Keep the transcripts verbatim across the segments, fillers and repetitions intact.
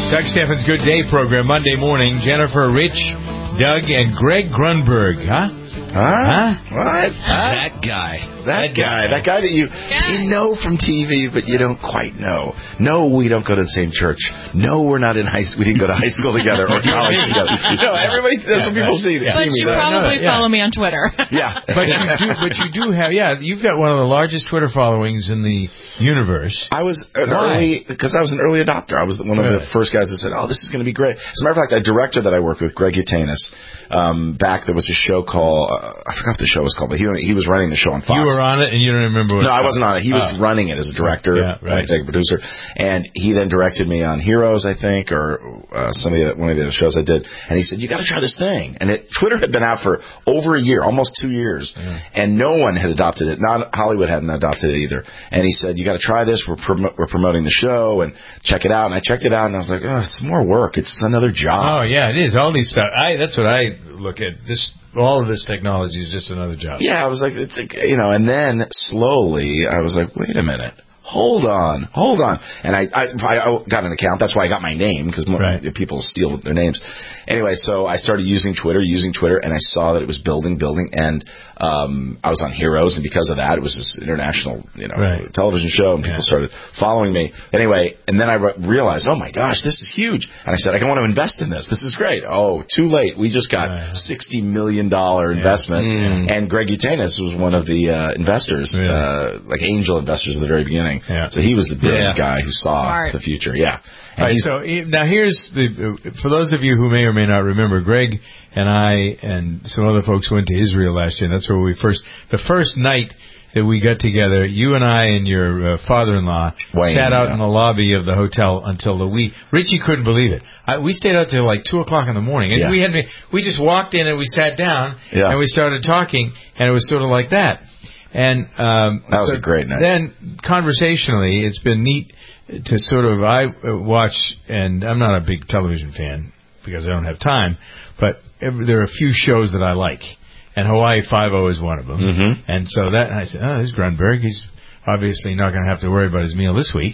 Doug Steffens' Good Day program, Monday morning. Jennifer, Rich, Doug, and Greg Grunberg. Huh? Huh? Huh? What? That guy. That guy. That guy that you you know from T V, but you don't quite know. No, we don't go to the same church. No, we're not in high school. We didn't go to high school together or college together. No, everybody, that's what people see. They But see you me there. probably Yeah. follow me on Twitter. Yeah. But you do, but you do have, yeah, you've got one of the largest Twitter followings in the universe. I was an Why? early, because I was an early adopter. I was one of Really? the first guys that said, oh, this is going to be great. As a matter of fact, a director that I worked with, Greg Utanis, um, back, there was a show called, uh, I forgot what the show was called, but he, he was running the show on Fox. You were on it, and you don't remember what No, I wasn't on it. He was Oh. running it as a director, Yeah, right. executive producer, and he then directed me on Heroes, I think, or uh, some of the one of the other shows I did. And he said, "You got to try this thing." And it, Twitter had been out for over a year, almost two years, Yeah. and no one had adopted it. Not Hollywood hadn't adopted it either. And he said, "You got to try this. We're prom- we're promoting the show, and check it out." And I checked it out, and I was like, "Oh, it's more work. It's another job." Oh, yeah, it is. All these stuff. I, that's what I look at. This, all of this technology is just another job. Yeah, I was like, it's like, you know, and then slowly I was like, wait a minute. Hold on, hold on. And I, I, I got an account. That's why I got my name, because Right. people steal their names. Anyway, so I started using Twitter, using Twitter, and I saw that it was building, building, and um, I was on Heroes, and because of that, it was this international, you know, Right. television show, and people Yeah. started following me. Anyway, and then I re- realized, oh my gosh, this is huge. And I said, I want to invest in this. This is great. Oh, too late. We just got Right. sixty million dollars investment, Mm. and Greg Utanis was one of the uh, investors, Really? uh, like angel investors at the very beginning. Yeah. So he was the brilliant Yeah. guy who saw Smart. the future. Yeah. And All right, he's- so eh, now here's the, for those of you who may or may not remember, Greg and I and some other folks went to Israel last year. That's where we first, the first night that we got together, you and I and your uh, father-in-law Wayne, sat out yeah. in the lobby of the hotel until the wee. Richie couldn't believe it. I, we stayed out till like two o'clock in the morning, and Yeah. we had we just walked in and we sat down Yeah. and we started talking, and it was sort of like that. And um, That was so a great night. Then conversationally, it's been neat to sort of I uh, watch, and I'm not a big television fan because I don't have time, but every, there are a few shows that I like, and Hawaii Five-O is one of them. Mhm. And so that I said, oh, this is Grunberg. He's obviously not going to have to worry about his meal this week.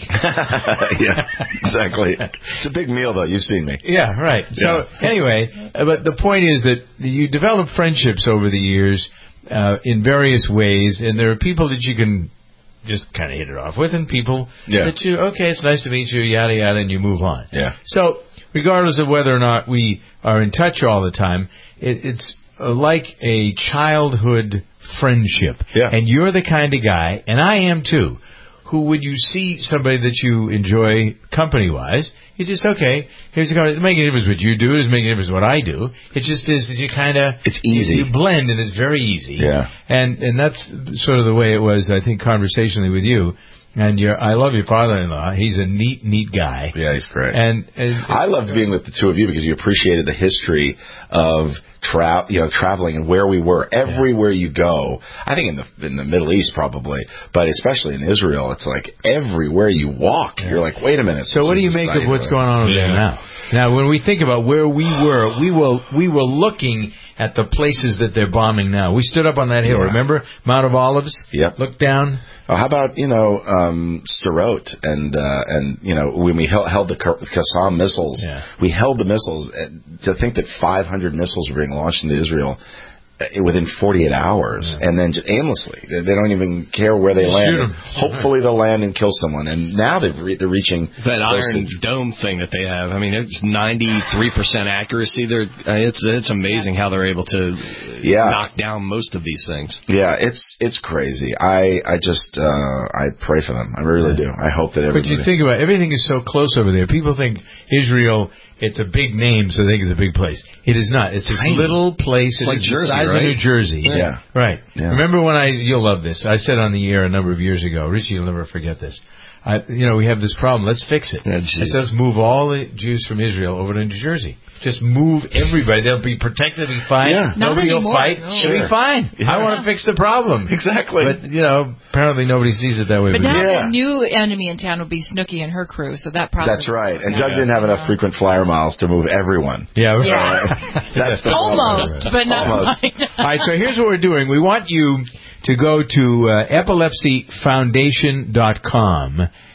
yeah, exactly. It's a big meal, though. You've seen me. Yeah, right. So anyway, uh, but the point is that you develop friendships over the years uh, in various ways, and there are people that you can just kind of hit it off with, and people Yeah. that you, okay, it's nice to meet you, yada, yada, and you move on. Yeah. So regardless of whether or not we are in touch all the time, it, it's uh, like a childhood friendship. Yeah. And you're the kind of guy, and I am too, who when you see somebody that you enjoy company-wise, you just, okay, here's the guy. It doesn't make any difference what you do. It doesn't make any difference what I do. It just is that you kind of... It's easy. You, you blend, and it's very easy. Yeah. And and that's sort of the way it was, I think, conversationally with you. And your, I love your father-in-law. He's a neat, neat guy. Yeah, he's great. And, and I loved being with the two of you because you appreciated the history of tra- you know, traveling and where we were. Everywhere you go, I think in the in the Middle East probably, but especially in Israel, it's like everywhere you walk, you're like, wait a minute. So what do you make of what's going on over there now? Now, when we think about where we were, we were we were looking at the places that they're bombing now. We stood up on that hill, Yeah. remember? Mount of Olives? Yep. Looked down. Oh, how about, you know, um, Sderot and, uh, and, you know, when we held, held the Qassam missiles, Yeah. we held the missiles. Uh, to think that five hundred missiles were being launched into Israel uh, within forty-eight hours, Yeah. and then just aimlessly. They, they don't even care where they Just land. shoot 'em. Hopefully they'll land and kill someone. And now they've re- they're reaching That close Iron to- Dome thing that they have, I mean, it's ninety-three percent accuracy. They're, uh, it's it's amazing how they're able to Yeah. knock down most of these things. Yeah, it's it's crazy. I I just uh, I pray for them. I really do. I hope that But everybody. you think about it, everything is so close over there. People think Israel, it's a big name, so they think it's a big place. It is not. It's this Tiny. little place. It's like the Jersey, size right? of New Jersey. Yeah. Right. Yeah. Remember when I, you'll love this, I said on the air a number of years ago, Richie, you'll never forget this. I, you know, we have this problem. Let's fix it. Yeah, I geez. said, let's move all the Jews from Israel over to New Jersey. Just move everybody. They'll be protected. They'll be fine. Yeah. Not Nobody will anymore. fight. No. It'll be Sure. fine. Yeah. I want to fix the problem. Exactly. But, you know, apparently nobody sees it that way. But But now Yeah. the new enemy in town would be Snooki and her crew, so that probably... That's right. And Yeah. Doug didn't have enough frequent flyer miles to move everyone. yeah. Right. Yeah. That's the Almost, but not Almost. quite. All right, so here's what we're doing. We want you to go to uh, epilepsy foundation dot com,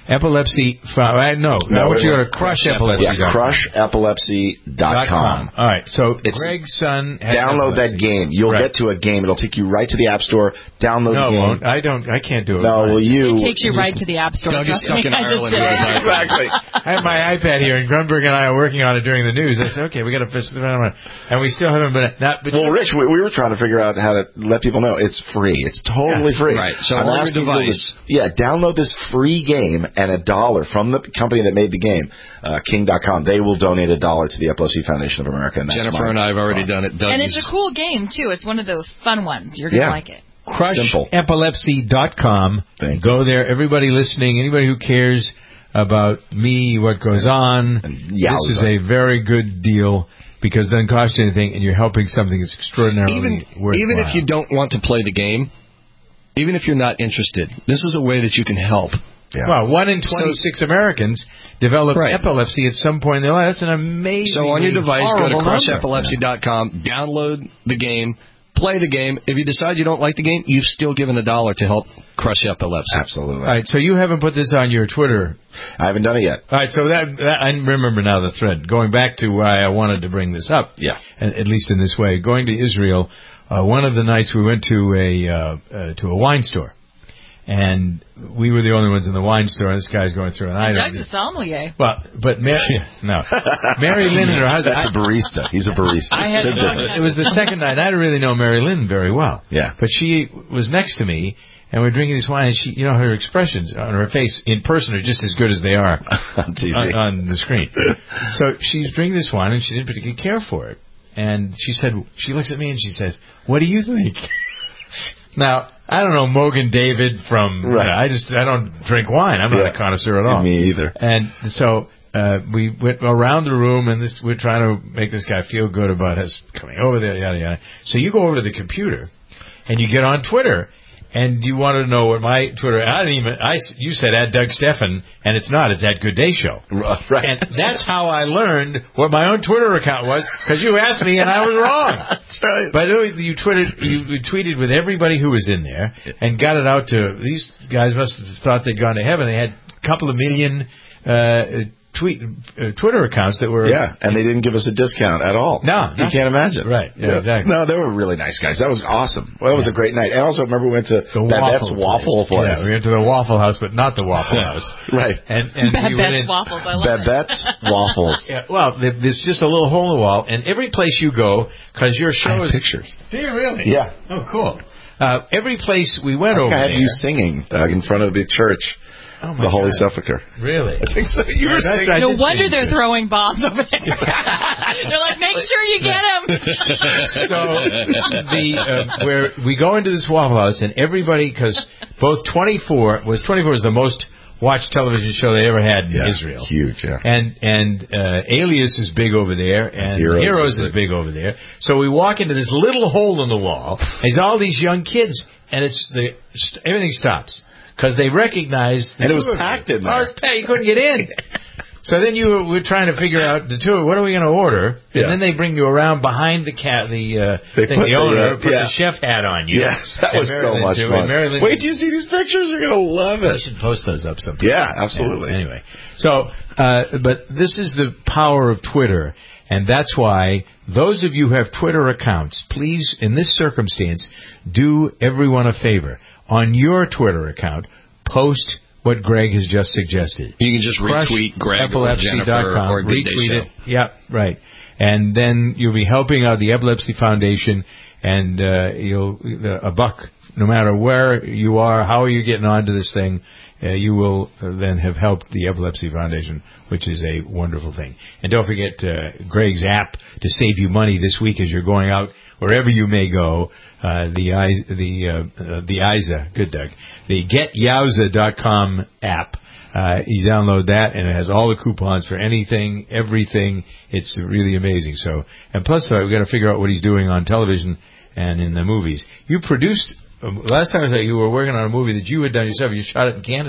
Epilepsy. Uh, no, No, I want you to go it- to crush epilepsy. Yes, crush epilepsy dot com. All right. So It's- Greg's son has Download epilepsy. that game. You'll Right. get to a game. It'll take you right to the App Store. Download No, the it game. won't. I don't. I can't do it. No, well, you. It takes you right to the App Store. Doug is Trust stuck me, in I just Ireland did with his it. iPad. Exactly. I have my iPad here, and Grunberg and I are working on it during the news. I said, okay, we got to fish it around, and we still haven't been. Not, but Well, Rich, we, we were trying to figure out how to let people know it's free. It's totally Yeah, free. right. So I'm on your asking people device- to- yeah, download this free game, and a dollar from the company that made the game, uh, King dot com. They will donate a dollar to the Epilepsy Foundation of America. And that's Jennifer mine. and I have already done it. Doug And it's is- a cool game, too. It's one of those fun ones. You're going to Yeah. like it. crush Simple. epilepsy dot com. Thank Go there. Everybody listening, anybody who cares about me, what goes on, And this yowza. is a very good deal because it doesn't cost you anything, and you're helping something that's extraordinarily even worthwhile. even if you don't want to play the game, even if you're not interested, this is a way that you can help. Yeah. Well, one in twenty-six Americans develop Right. epilepsy at some point in their life. That's an amazing. So on your device, go to horrible crush number. epilepsy dot com, download the game, play the game. If you decide you don't like the game, you've still given a dollar to help crush epilepsy. Absolutely. All right, so you haven't put this on your Twitter. I haven't done it yet. All right, so that, that I remember now the thread. Going back to why I wanted to bring this up. Yeah. At, at least in this way. Going to Israel, uh, one of the nights we went to a uh, uh, to a wine store. And we were the only ones in the wine store, and this guy's going through an item. Doug's a sommelier. Well, but Mary, no, Mary Lynn and her husband. That's a barista. He's a barista. I had, Big difference. it was the second night. I didn't really know Mary Lynn very well. Yeah. But she was next to me, and we're drinking this wine, and she, you know, her expressions on her face in person are just as good as they are On T V. on, on the screen. So she's drinking this wine, and she didn't particularly care for it. And she said, she looks at me and she says, "What do you think?" Now, I don't know Mogan David from. Right. I just I don't drink wine. I'm not Yeah. a connoisseur at all. Me either. And so uh, we went around the room, and this we're trying to make this guy feel good about us coming over there, yada yada. So you go over to the computer, and you get on Twitter, and you wanted to know what my Twitter. I didn't even. I you said at Doug Steffen, and it's not. It's at Good Day Show. Right. And that's how I learned what my own Twitter account was, because you asked me and I was wrong. That's right. But you tweeted, you, you tweeted with everybody who was in there and got it out to, these guys must have thought they'd gone to heaven. They had a couple of million uh, tweet uh, Twitter accounts that were... Yeah, and they didn't give us a discount at all. No, You no. can't imagine. Right, yeah, exactly. No, they were really nice guys. That was awesome. Well, that was a gregreat night. And also, remember, we went to The Babette's Waffle Place. Yeah, we went to the Waffle House, but not the Waffle House. Right. And, and we went in, Babette's waffles. I love it. Babette's Waffles. Yeah, well, there- there's just a little hole in the wall, and every place you go, because your I show have is... pictures. Do you really? Yeah. Oh, cool. Uh, every place we went I over think I had there... you singing, Doug, in front of the church, Oh my the Holy God. Sepulchre. Really? I think so. You were That's singing. right. I No did wonder see they're that. throwing bombs over there. They're like, make sure you get them. So the uh, where we go into this Waffle House, and everybody, because both twenty-four was twenty-four was the most watched television show they ever had in Yeah, Israel. huge, yeah. And and uh, Alias is big over there, and Heroes Heroes, is is big over there. So we walk into this little hole in the wall. There's all these young kids, and it's the st- everything stops because they recognize. The And it two was of you. packed in there. Oh, it was packed. You couldn't get in. So then you were trying to figure out the two. What are we going to order? And Yeah. then they bring you around behind the cat, the uh, They thing, put the the, owner, uh, put yeah. the chef hat on you. Yeah, that And was so Marilyn much too. fun. And Marilyn, Wait till you see these pictures. You're going to love I it. should post those up sometime. Yeah, absolutely. Yeah, anyway, so uh, but this is the power of Twitter, and that's why those of you who have Twitter accounts, please, in this circumstance, do everyone a favor. On your Twitter account, post what Greg has just suggested. You can just retweet Greg or Jennifer or Good Day retweet Show. it. Yeah, right. And then you'll be helping out the Epilepsy Foundation, and uh, you'll a buck, no matter where you are, how are you getting onto this thing, uh, you will uh, then have helped the Epilepsy Foundation, which is a wonderful thing. And don't forget uh, Greg's app to save you money this week as you're going out wherever you may go. Uh, the I, the uh, uh, the I S A, good Doug, the get yowza dot com app. Uh, you download that, and it has all the coupons for anything, everything. It's really amazing. So, and plus, uh, we've got to figure out what he's doing on television and in the movies. You produced, uh, last time I saw you, you were working on a movie that you had done yourself. You shot it in Canada.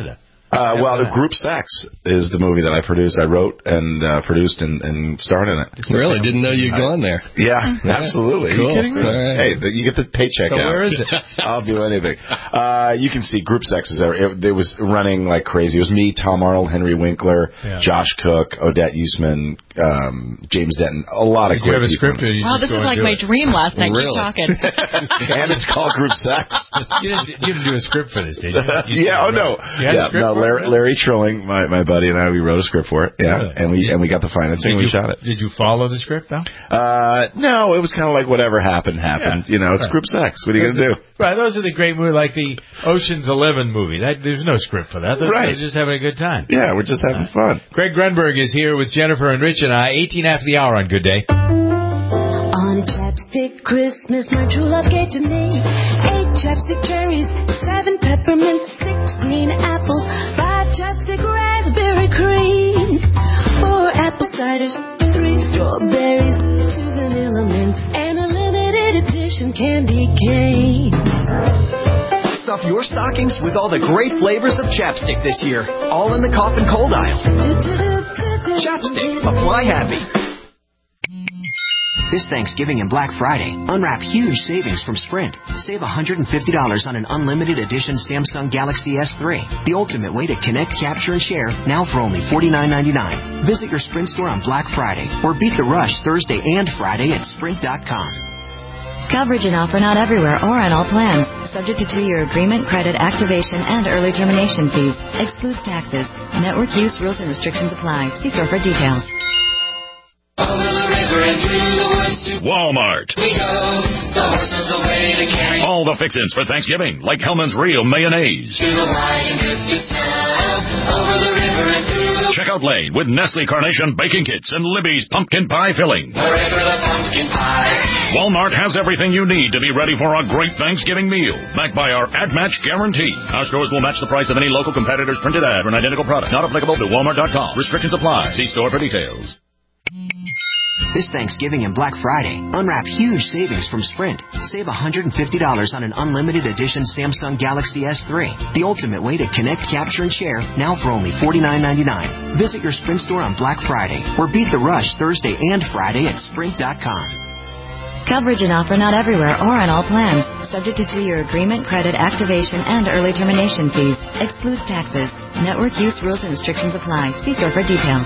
Uh, well, the Group Sex is the movie that I produced. I wrote and uh, produced and, and starred in it. Really? Didn't know you'd gone there. Yeah, absolutely. Cool. Are you kidding me? Right. Hey, the, you get the paycheck So out. where is it? I'll do anything. Uh, you can see Group Sex is there. It, it was running like crazy. It was me, Tom Arnold, Henry Winkler, Yeah. Josh Cook, Odette Usman, um, James Denton. A lot of Did you great have a people. script? Or you Wow, just this go is and like do my it? dream last night. Really? Keep talking. And it's called Group Sex. You didn't, you didn't do a script for this, did you? you yeah, oh said, no. right. You had a Yeah, script no, for it, Larry, really? Larry Trilling, my, my buddy, and I, we wrote a script for it. Yeah, Really? and we and we got the financing. Did and we you, shot it. Did you follow the script, though? Uh, no, it was kind of like whatever happened, happened. Yeah. You know, it's Right. Group Sex. What are you going to do? Right, those are the great movies, like the Ocean's Eleven movie. That, there's no script for that. They're, Right. they're just having a good time. Yeah, we're just having fun. Greg Grunberg is here with Jennifer and Rich and I, eighteen after the hour on Good Day. On a chapstick Christmas, my true love gave to me eight chapstick cherries, seven peppermints, six green apples, five chapstick raspberry creams, four apple ciders, three strawberries, two vanilla mints, and a limited edition candy cane. Stuff your stockings with all the great flavors of Chapstick this year, all in the cough and cold aisle. Chapstick, apply happy. This Thanksgiving and Black Friday, unwrap huge savings from Sprint. Save one hundred fifty dollars on an unlimited edition Samsung Galaxy S three. The ultimate way to connect, capture, and share, now for only forty-nine ninety-nine. Visit your Sprint store on Black Friday or beat the rush Thursday and Friday at Sprint dot com. Coverage and offer not everywhere or on all plans. Subject to two-year agreement, credit, activation, and early termination fees. Excludes taxes. Network use rules and restrictions apply. See store for details. Over the river and through the woods to Walmart. we go. The horse is the way to carry All the fixins for Thanksgiving, like Hellman's Real Mayonnaise. to the wide and drifted snow. Over the river and through the Check out Lane with Nestle Carnation baking kits and Libby's pumpkin pie filling. wherever the pumpkin pie. Walmart has everything you need to be ready for a great Thanksgiving meal, backed by our ad match guarantee. Our stores will match the price of any local competitor's printed ad for an identical product. Not applicable to Walmart dot com. Restrictions apply. See store for details. This Thanksgiving and Black Friday, unwrap huge savings from Sprint. Save one hundred fifty dollars on an unlimited edition Samsung Galaxy S three. The ultimate way to connect, capture, and share, now for only forty-nine ninety-nine. Visit your Sprint store on Black Friday or beat the rush Thursday and Friday at Sprint dot com. Coverage and offer not everywhere or on all plans. Subject to two-year agreement, credit, activation, and early termination fees. Excludes taxes. Network use rules and restrictions apply. See store for details.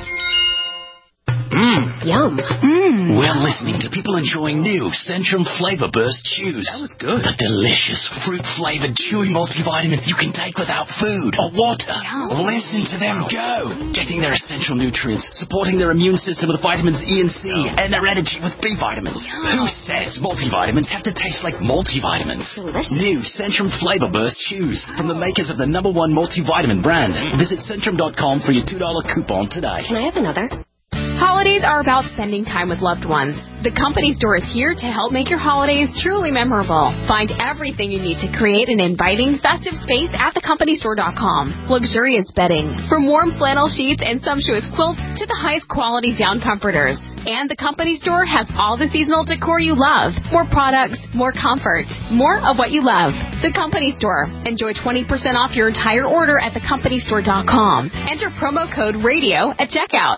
Mmm. Yum. Mmm. We're listening to people enjoying new Centrum Flavor Burst Chews. That was good. The delicious fruit-flavored chewy multivitamin you can take without food or water. Yum. Listen to them go. Getting their essential nutrients, supporting their immune system with vitamins E and C, and their energy with B vitamins. Yum. Who says multivitamins have to taste like multivitamins? Delicious. New Centrum Flavor Burst Chews from the makers of the number one multivitamin brand. Visit Centrum dot com for your two dollar coupon today. Can I have another? Holidays are about spending time with loved ones. The Company Store is here to help make your holidays truly memorable. Find everything you need to create an inviting, festive space at the company store dot com. Luxurious bedding, from warm flannel sheets and sumptuous quilts to the highest quality down comforters. And the Company Store has all the seasonal decor you love. More products, more comfort, more of what you love. The Company Store. Enjoy twenty percent off your entire order at the company store dot com. Enter promo code RADIO at checkout.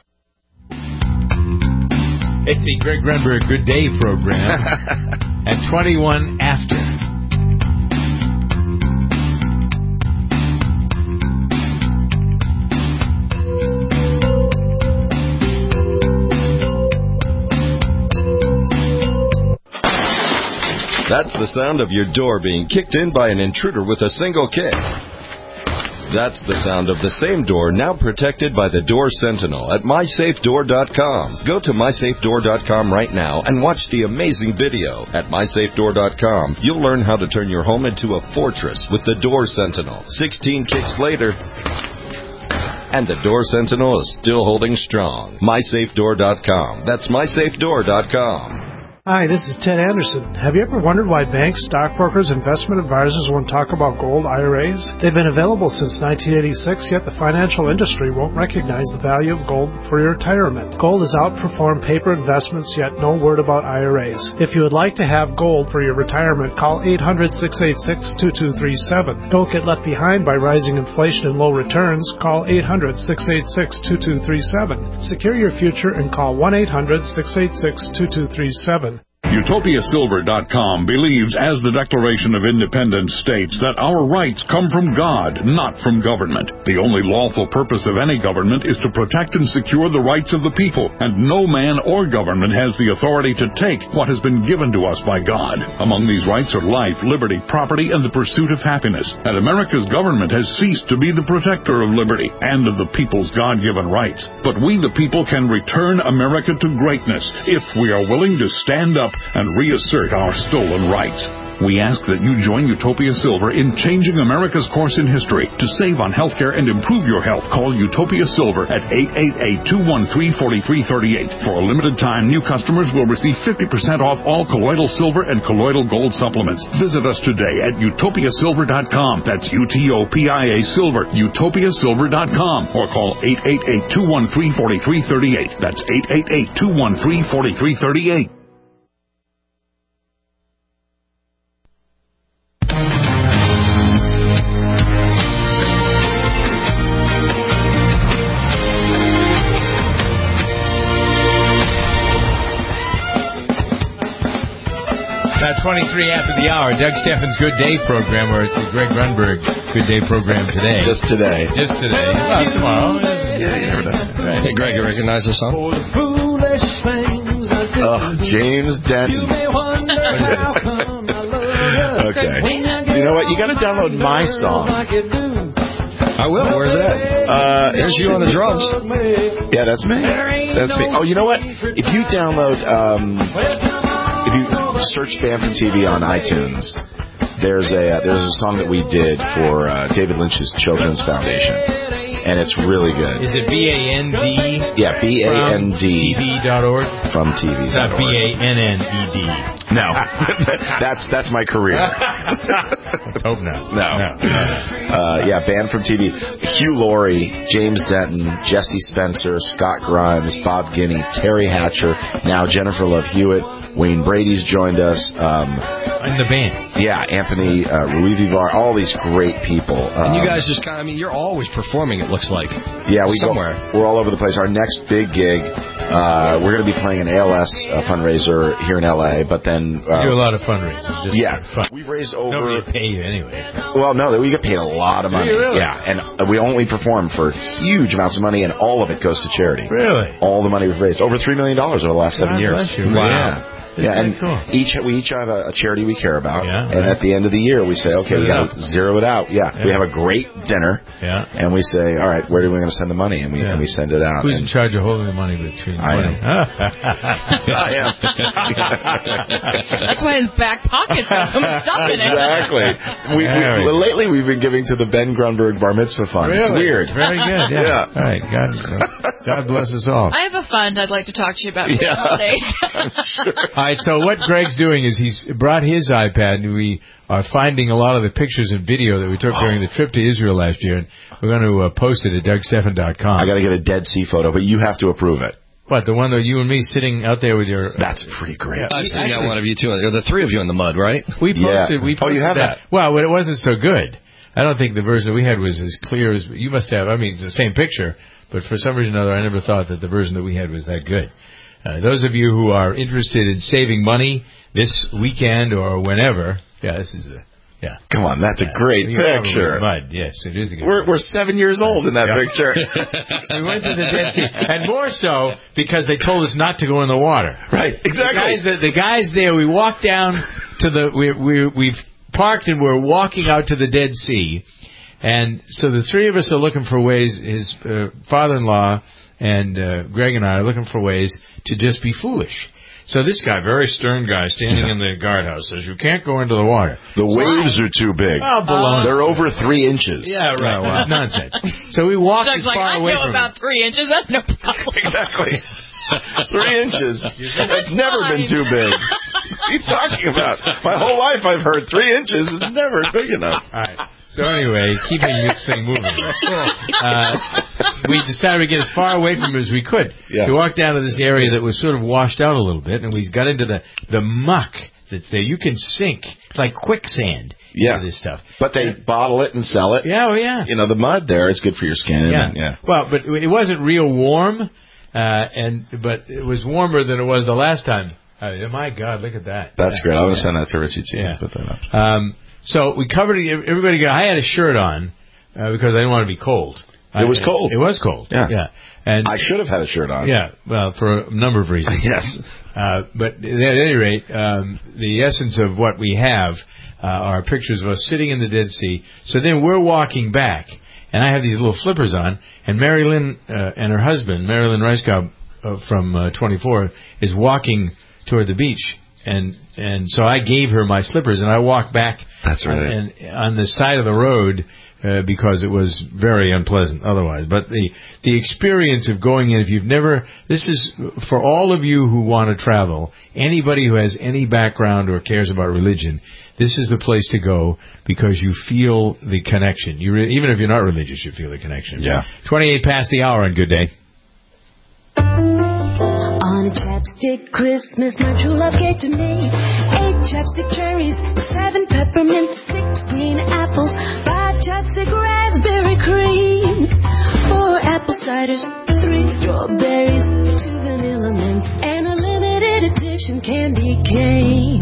It's the Greg Grunberg Good Day program at twenty-one after. That's the sound of your door being kicked in by an intruder with a single kick. That's the sound of the same door now protected by the Door Sentinel at my safe door dot com. Go to my safe door dot com right now and watch the amazing video. At my safe door dot com, you'll learn how to turn your home into a fortress with the Door Sentinel. sixteen kicks later, and the Door Sentinel is still holding strong. my safe door dot com. That's my safe door dot com. Hi, this is Ted Anderson. Have you ever wondered why banks, stockbrokers, investment advisors won't talk about gold I R As? They've been available since nineteen eighty-six, yet the financial industry won't recognize the value of gold for your retirement. Gold has outperformed paper investments, yet no word about I R As. If you would like to have gold for your retirement, call eight hundred, six eight six, two two three seven. Don't get left behind by rising inflation and low returns. Call eight hundred, six eight six, two two three seven. Secure your future and call one eight hundred, six eight six, two two three seven. Utopia Silver dot com believes, as the Declaration of Independence states, that our rights come from God, not from government. The only lawful purpose of any government is to protect and secure the rights of the people, and no man or government has the authority to take what has been given to us by God. Among these rights are life, liberty, property, and the pursuit of happiness. And America's government has ceased to be the protector of liberty and of the people's God-given rights. But we, the people, can return America to greatness if we are willing to stand up and reassert our stolen rights. We ask that you join Utopia Silver in changing America's course in history. To save on healthcare and improve your health, call Utopia Silver at eight eight eight, two one three, four three three eight. For a limited time, new customers will receive fifty percent off all colloidal silver and colloidal gold supplements. Visit us today at Utopia Silver dot com. That's U T O P I A Silver, Utopia Silver dot com. Or call eight eight eight, two one three, four three three eight. That's eight eight eight, two one three, four three three eight. twenty-three after the hour, Doug Steffen's Good Day program, or it's the Greg Grunberg Good Day program today. Just today. Just today. Well, tomorrow. Yeah, you never know. Right. Hey, Greg, you recognize this song? Oh, James Denton. Okay. You know what? You got to download my song. I will. Where's that? Uh, There's you on the drums. Yeah, that's me. That's me. Oh, you know what? If you download... Um, If you search Band from T V on iTunes, there's a uh, there's a song that we did for uh, David Lynch's Children's Foundation, and it's really good. Is it B A N D? Yeah, B A N D. T V dot org? From T V dot org. Not B A N N E D. No. that's that's my career. Let's hope not. No. no. Uh, yeah, Band from T V. Hugh Laurie, James Denton, Jesse Spencer, Scott Grimes, Bob Guinea, Terry Hatcher, now Jennifer Love Hewitt, Wayne Brady's joined us. Um, In the band. Yeah, Anthony uh, Rui Vivar, all these great people. Um, and you guys just kind of, I mean, you're always performing, it looks like. Yeah, we Somewhere. Go, we're all over the place. Our next big gig, uh, we're going to be playing an A L S uh, fundraiser here in L A, but then... Uh, we do a lot of fundraisers. Just yeah. Fun. We've raised over... Nobody pay you anyway. Well, no, we get paid a lot of money. Really? Yeah, and uh, we only perform for huge amounts of money, and all of it goes to charity. Really? All the money we've raised. Over three million dollars over the last seven God years. Bless you. Wow. Yeah. Yeah, and cool. each we each have a, a charity we care about, yeah, and right. at the end of the year we say, okay, we got to zero it out. Yeah. yeah, we have a great dinner, yeah, and we say, all right, where are we going to send the money? And we yeah. and we send it out. Who's and in charge of holding the money between? I am. I am. That's why his back pocket's got so much stuff in it. Exactly. We, we, lately we've been giving to the Ben Grunberg Bar Mitzvah Fund. Really? It's weird. Very good. Yeah. yeah. All right. God, God bless us all. I have a fund I'd like to talk to you about for yeah. the holidays. Sure. All right. So what Greg's doing is he's brought his iPad, and we are finding a lot of the pictures and video that we took during the trip to Israel last year, and we're going to uh, post it at Doug Steffen dot com. I got to get a Dead Sea photo, but you have to approve it. What, the one that you and me sitting out there with your... That's pretty great. I've seen that one of you two. Or the three of you in the mud, right? We posted, yeah. we posted oh, you have that. that. Well, it wasn't so good. I don't think the version that we had was as clear as... You must have. I mean, it's the same picture, but for some reason or other, I never thought that the version that we had was that good. Uh, those of you who are interested in saving money this weekend or whenever... Yeah, this is a... Yeah. Come on, that's yeah. a great picture. Mud. Yes, it is a good we're, picture. We're seven years old in that yeah. picture. We went to the Dead Sea. And more so because they told us not to go in the water. Right, exactly. The guys, the, the guys there, we walked down to the... We, we, we've parked and we're walking out to the Dead Sea. And so the three of us are looking for ways, his uh, father-in-law and uh, Greg and I are looking for ways to just be foolish. So this guy, very stern guy, standing in the guardhouse, says, you can't go into the water. The waves are too big. Oh, baloney. They're over three inches. Yeah, right. That's nonsense. So we walked Doug's as far like, away I know from about him. three inches. That's no problem. Exactly. Three inches. It's never been too big. What are you talking about? My whole life I've heard three inches is never big enough. All right. So anyway, keeping this thing moving, uh, we decided to get as far away from it as we could. Yeah. We walked down to this area that was sort of washed out a little bit, and we got into the, the muck that's there. You can sink like quicksand yeah. into this stuff. But they yeah. bottle it and sell it. Yeah, oh yeah. You know, the mud there is good for your skin. Yeah. And, yeah. Well, but it wasn't real warm, uh, and but it was warmer than it was the last time. Uh, my God, look at that. That's yeah. great. I'm going to send that to Richie, too. Yeah. Put that up. Um, So we covered it. Everybody got. I had a shirt on uh, because I didn't want to be cold. It was cold. It was cold. Yeah. Yeah. And I should have had a shirt on. Yeah. Well, for a number of reasons. Yes. Uh, but at any rate, um, the essence of what we have uh, are pictures of us sitting in the Dead Sea. So then we're walking back, and I have these little flippers on, and Mary Lynn uh, and her husband, Mary Lynn Reiskow uh, from uh, twenty-four, is walking toward the beach. And and so I gave her my slippers, and I walked back. That's right. On, and on the side of the road uh, because it was very unpleasant otherwise. But the the experience of going in, if you've never, this is for all of you who want to travel. Anybody who has any background or cares about religion, this is the place to go because you feel the connection. You re, even if you're not religious, you feel the connection. Yeah. Twenty-eight past the hour, and good day. On a chapstick Christmas, my true love gave to me eight chapstick cherries, seven peppermint, six green apples, five chapstick raspberry cream, four apple ciders, three strawberries, two vanilla mints, and a limited edition candy cane.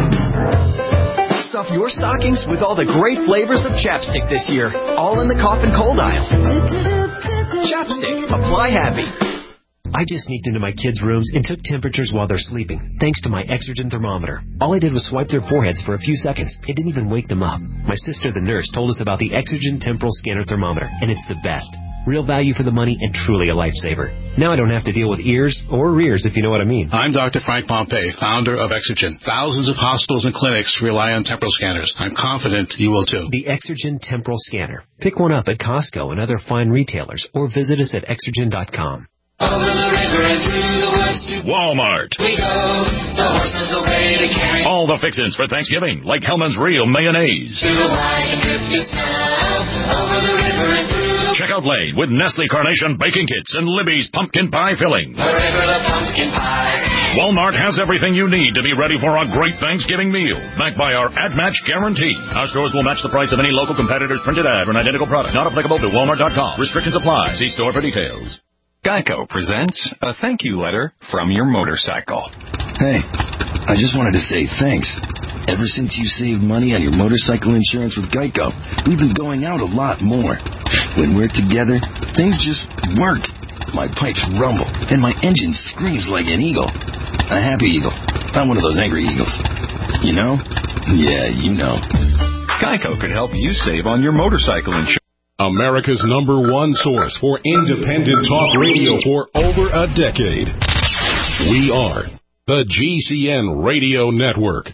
Stuff your stockings with all the great flavors of Chapstick this year, all in the cough and cold aisle. Chapstick, apply happy. I just sneaked into my kids' rooms and took temperatures while they're sleeping, thanks to my Exergen thermometer. All I did was swipe their foreheads for a few seconds. It didn't even wake them up. My sister, the nurse, told us about the Exergen temporal scanner thermometer, and it's the best. Real value for the money and truly a lifesaver. Now I don't have to deal with ears or rears, if you know what I mean. I'm Doctor Frank Pompey, founder of Exergen. Thousands of hospitals and clinics rely on temporal scanners. I'm confident you will too. The Exergen temporal scanner. Pick one up at Costco and other fine retailers, or visit us at exergen dot com. Over the river and through the woods to Walmart. we go. The horse knows the way to carry. All the fixins for Thanksgiving, like Hellman's Real Mayonnaise. Through the wide and drifted snow. Over the river and through the Check out Lane with Nestle Carnation baking kits and Libby's pumpkin pie filling. wherever the pumpkin pie. Walmart has everything you need to be ready for a great Thanksgiving meal, backed by our Ad Match Guarantee. Our stores will match the price of any local competitor's printed ad for an identical product. Not applicable to Walmart dot com. Restrictions apply. See store for details. Geico presents a thank you letter from your motorcycle. Hey, I just wanted to say thanks. Ever since you saved money on your motorcycle insurance with Geico, we've been going out a lot more. When we're together, things just work. My pipes rumble, and my engine screams like an eagle. A happy eagle, not one of those angry eagles. You know? Yeah, you know. Geico can help you save on your motorcycle insurance. America's number one source for independent talk radio for over a decade. We are the G C N Radio Network.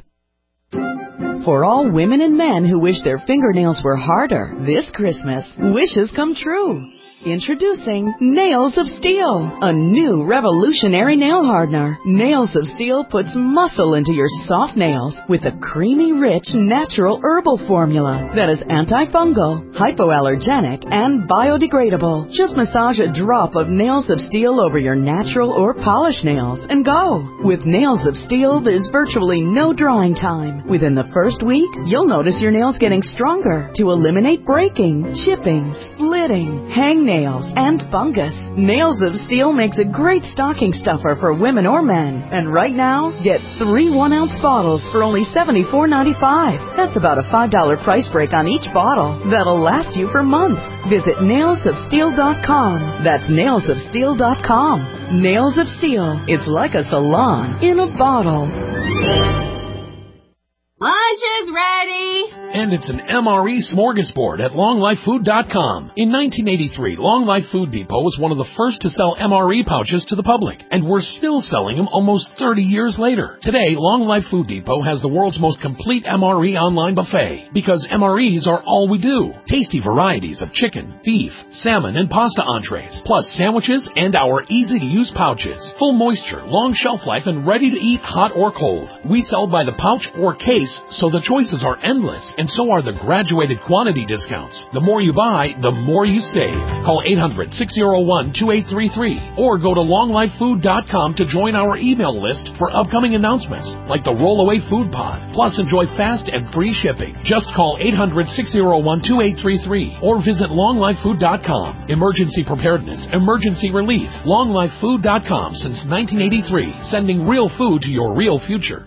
For all women and men who wish their fingernails were harder this Christmas, wishes come true. Introducing Nails of Steel, a new revolutionary nail hardener. Nails of Steel puts muscle into your soft nails with a creamy, rich, natural herbal formula that is antifungal, hypoallergenic, and biodegradable. Just massage a drop of Nails of Steel over your natural or polished nails and go. With Nails of Steel, there's virtually no drying time. Within the first week, you'll notice your nails getting stronger to eliminate breaking, chipping, splitting, hang nails, and fungus. Nails of Steel makes a great stocking stuffer for women or men. And right now, get three one-ounce bottles for only seventy-four ninety-five. That's about a five dollar price break on each bottle. That'll last you for months. Visit nails of steel dot com. That's nails of steel dot com. Nails of Steel. It's like a salon in a bottle. Lunch is ready. And it's an M R E smorgasbord at long life food dot com. In nineteen eighty-three, Long Life Food Depot was one of the first to sell M R E pouches to the public, and we're still selling them almost thirty years later. Today, Long Life Food Depot has the world's most complete M R E online buffet, because M R Es are all we do. Tasty varieties of chicken, beef, salmon, and pasta entrees, plus sandwiches and our easy-to-use pouches. Full moisture, long shelf life, and ready to eat hot or cold. We sell by the pouch or case, so the choices are endless, and so are the graduated quantity discounts. The more you buy, the more you save. Call eight hundred, six oh one, two eight three three or go to long life food dot com to join our email list for upcoming announcements like the Rollaway Food Pod. Plus, enjoy fast and free shipping. Just call eight hundred, six oh one, two eight three three or visit long life food dot com. Emergency preparedness, emergency relief. long life food dot com since nineteen eighty-three, sending real food to your real future.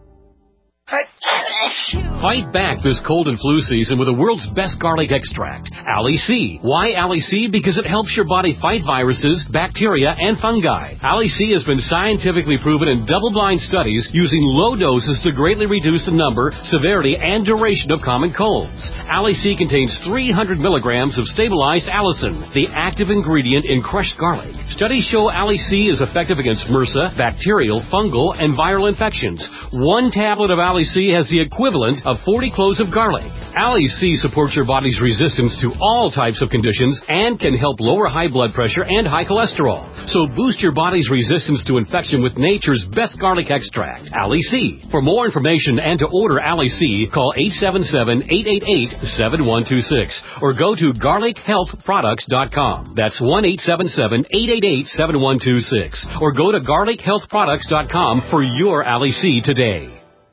Fight back this cold and flu season with the world's best garlic extract, Ali C. Why Ali C? Because it helps your body fight viruses, bacteria, and fungi. Ali C has been scientifically proven in double-blind studies using low doses to greatly reduce the number, severity, and duration of common colds. Ali C contains three hundred milligrams of stabilized allicin, the active ingredient in crushed garlic. Studies show Ali C is effective against MRSA, bacterial, fungal, and viral infections. One tablet of Ali C has the equivalent of forty cloves of garlic. Ali C supports your body's resistance to all types of conditions and can help lower high blood pressure and high cholesterol. So boost your body's resistance to infection with nature's best garlic extract, Ali C. For more information and to order Ali C, call eight seven seven, eight eight eight, seven one two six or go to garlic health products dot com. That's one eight seven seven, eight eight eight, seven one two six or go to garlic health products dot com for your Ali C today.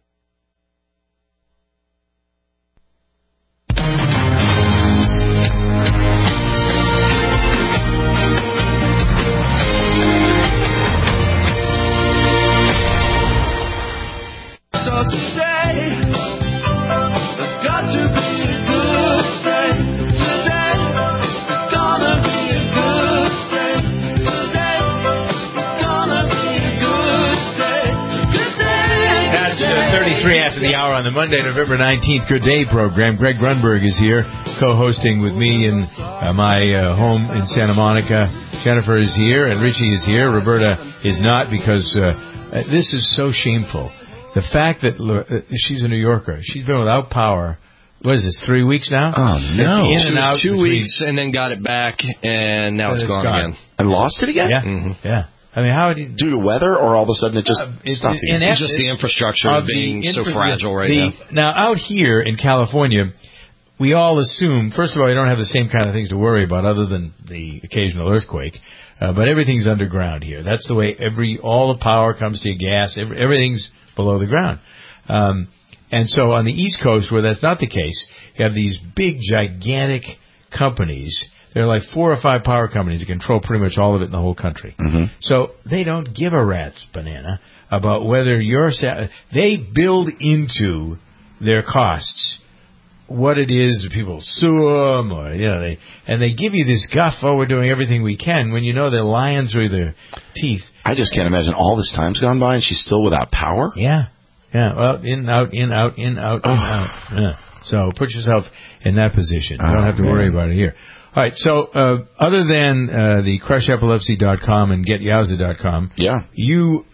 After the hour on the Monday, November nineteenth Good Day program. Greg Grunberg is here, co-hosting with me in uh, my uh, home in Santa Monica. Jennifer is here, and Richie is here. Roberta is not, because uh, this is so shameful. The fact that uh, she's a New Yorker. She's been without power. What is this, three weeks now? Oh, no. It's in and out two between... weeks and then got it back, and now it's, it's gone, gone again. And lost it again? Yeah. Mm-hmm. Yeah. I mean, how did you... Due to weather, or all of a sudden it just uh, it's stopped? In, in it's just the infrastructure of being infra- so fragile right the, now. Now, out here in California, we all assume, first of all, we don't have the same kind of things to worry about other than the occasional earthquake, uh, but everything's underground here. That's the way every all the power comes to you, gas, every, everything's below the ground. Um, and so on the East Coast, where that's not the case, you have these big, gigantic companies. There are like four or five power companies that control pretty much all of it in the whole country. Mm-hmm. So they don't give a rat's banana about whether you're... Sa- they build into their costs what it is. People sue them, or, you know, they, and they give you this guff, oh, we're doing everything we can, when you know they're lying through their teeth. I just can't imagine all this time's gone by and she's still without power. Yeah. Yeah, well, in, out, in, out, in, out, in, out. Yeah. So put yourself in that position. You don't oh, have to man. worry about it here. All right, so uh, other than uh, the crush epilepsy dot com and get yowza dot com, yeah. you,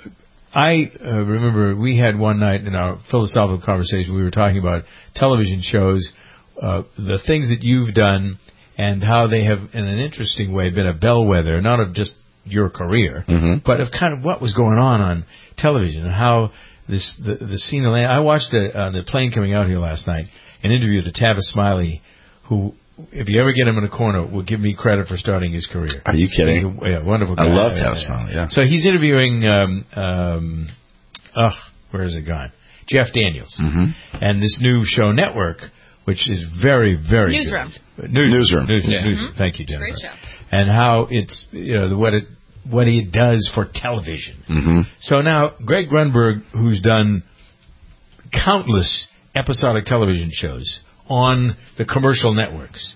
I uh, remember we had one night in our philosophical conversation, we were talking about television shows, uh, the things that you've done and how they have, in an interesting way, been a bellwether, not of just your career, mm-hmm. but of kind of what was going on on television and how this the, the scene of land. I watched a, on the plane coming out here last night an interview with Tavis Smiley, who, if you ever get him in a corner, will give me credit for starting his career. Are you kidding? He's a, yeah, wonderful guy. I love yeah, Tavis Smiley, yeah. So he's interviewing, um, um, ugh, where is it gone? Jeff Daniels. Mm-hmm. And this new show, Network, which is very, very Newsroom. good. News, Newsroom. Newsroom. Yeah. Newsroom. Mm-hmm. Thank you, Jennifer. Great show. And how it's, you know, what it, what it does for television. Mm-hmm. So now, Greg Grunberg, who's done countless episodic television shows on the commercial networks,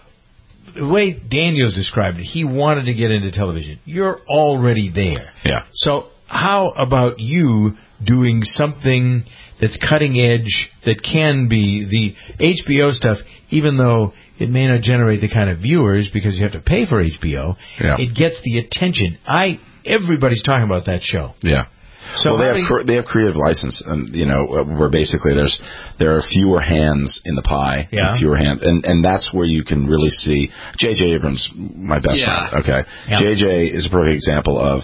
the way Daniels described it, he wanted to get into television. You're already there. Yeah. So how about you doing something that's cutting edge, that can be the H B O stuff, even though it may not generate the kind of viewers because you have to pay for H B O. Yeah. It gets the attention. I everybody's talking about that show. Yeah. So well, they have you, cre- they have creative license, and you know, where basically there's there are fewer hands in the pie, yeah. and fewer hands, and and that's where you can really see J J. Abrams, my best yeah. friend. Okay, yeah. J J is a perfect example of.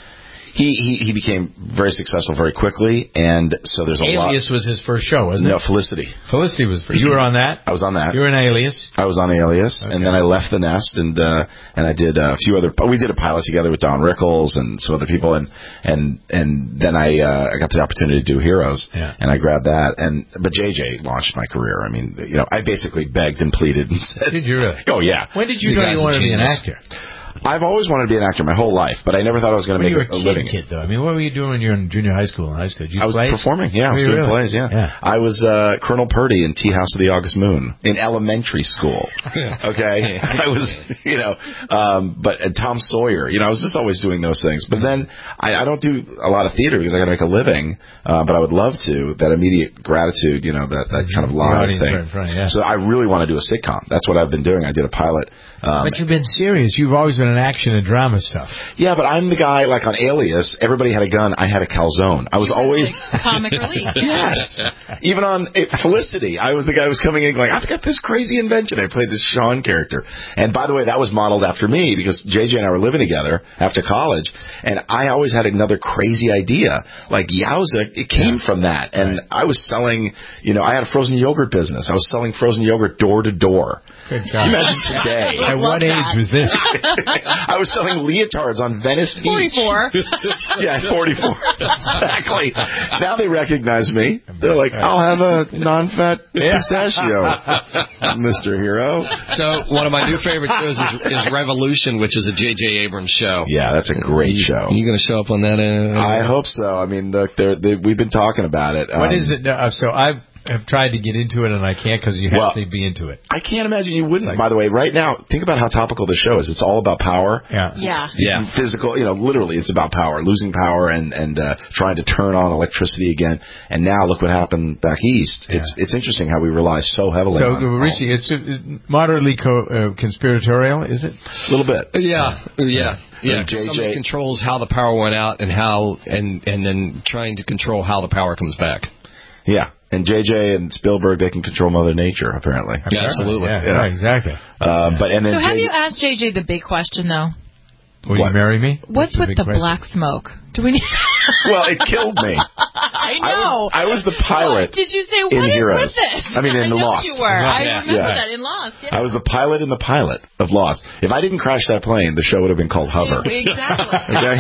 He, he he became very successful very quickly, and so there's a Alias lot. Alias was his first show, wasn't no, it? No, Felicity. Felicity was first. You were on that? I was on that. You were in Alias? I was on Alias, okay. and then I left the nest, and uh, and I did a few other. We did a pilot together with Don Rickles and some other people, and and and then I uh, I got the opportunity to do Heroes, yeah. and I grabbed that. And but J J launched my career. I mean, you know, I basically begged and pleaded and said, "Did you really? Oh yeah." When did you, you know you wanted to be an actor? I've always wanted to be an actor my whole life, but I never thought I was going to make you were a, a kid, living. Kid though, I mean, what were you doing when you were in junior high school and high school? Did you I was plays? performing. Yeah, I was were doing really? plays. Yeah. yeah, I was uh, Colonel Purdy in Tea House of the August Moon in elementary school. Okay, I was, you know, um, but uh, Tom Sawyer. You know, I was just always doing those things. But then I, I don't do a lot of theater because I got to make a living. Uh, but I would love to. That immediate gratitude, you know, that that kind of live thing. Right, right, yeah. So I really want to do a sitcom. That's what I've been doing. I did a pilot. Um, but you've been serious. You've always been an action and drama stuff. Yeah, but I'm the guy, like on Alias, everybody had a gun, I had a calzone. I was always... Comic relief. Yes. Even on it, Felicity, I was the guy who was coming in going, I've got this crazy invention. I played this Sean character. And by the way, that was modeled after me because J J and I were living together after college, and I always had another crazy idea. Like Yowza, it came yeah. from that. And right. I was selling, you know, I had a frozen yogurt business. I was selling frozen yogurt door to door. Good job. Imagine today. At what age that. was this? I was selling leotards on Venice Beach. forty-four. Yeah, forty-four. Exactly. Now they recognize me. They're like, I'll have a non-fat pistachio, Mister Hero. So one of my new favorite shows is, is Revolution, which is a J J. Abrams show. Yeah, that's a great you, show. Are you going to show up on that? Uh, I hope so. I mean, look, they're, they, we've been talking about it. What um, is it? Uh, so I've... I've tried to get into it, and I can't because you have well, to be into it. I can't imagine you wouldn't. Like, by the way, right now, think about how topical the show is. It's all about power. Yeah. Yeah. Yeah. Physical, you know, literally, it's about power, losing power, and and uh, trying to turn on electricity again. And now, look what happened back east. Yeah. It's it's interesting how we rely so heavily. So, on Richie, it's uh, moderately co- uh, conspiratorial, is it? A little bit. Yeah. Yeah. Yeah. J J Somebody controls how the power went out and how, and and then trying to control how the power comes back. Yeah. And J J and Spielberg, they can control Mother Nature, apparently. Yeah, absolutely. Yeah, yeah. Right, exactly. Uh, but and then so have J- you asked J J the big question, though? Will you marry me? What's That's with the question. black smoke? Do we need... Well, it killed me. I know. I was, I was the pilot. What did you say? in What Heroes. is this? I mean, in I know Lost. You were. I yeah. remember yeah. that in Lost. Yeah. I was the pilot in the pilot of Lost. If I didn't crash that plane, the show would have been called Hover. Exactly. Okay.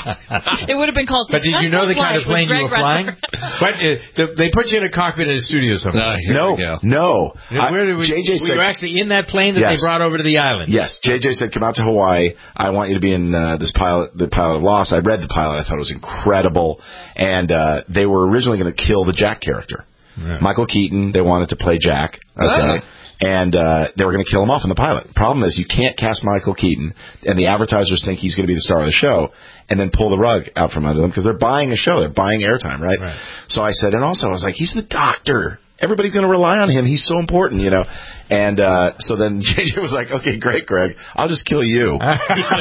It would have been called. But did you know the kind of plane you were flying? But uh, the, they put you in a cockpit in a studio somewhere. No, no. no. Where did we, J J were said, you actually in that plane that yes. they brought over to the island? Yes. J J said, "Come out to Hawaii. I want you to be in uh, this pilot, the pilot of Lost." I read the pilot. I thought it was incredible. And uh, they were originally going to kill the Jack character, right. Michael Keaton. They wanted to play Jack. Okay. Oh. And uh, they were going to kill him off in the pilot. The problem is you can't cast Michael Keaton, and the advertisers think he's going to be the star of the show, and then pull the rug out from under them because they're buying a show. They're buying airtime, right? right? So I said, and also I was like, he's the doctor. Everybody's going to rely on him. He's so important, you know. And uh, so then J J was like, okay, great, Greg. I'll just kill you. No, so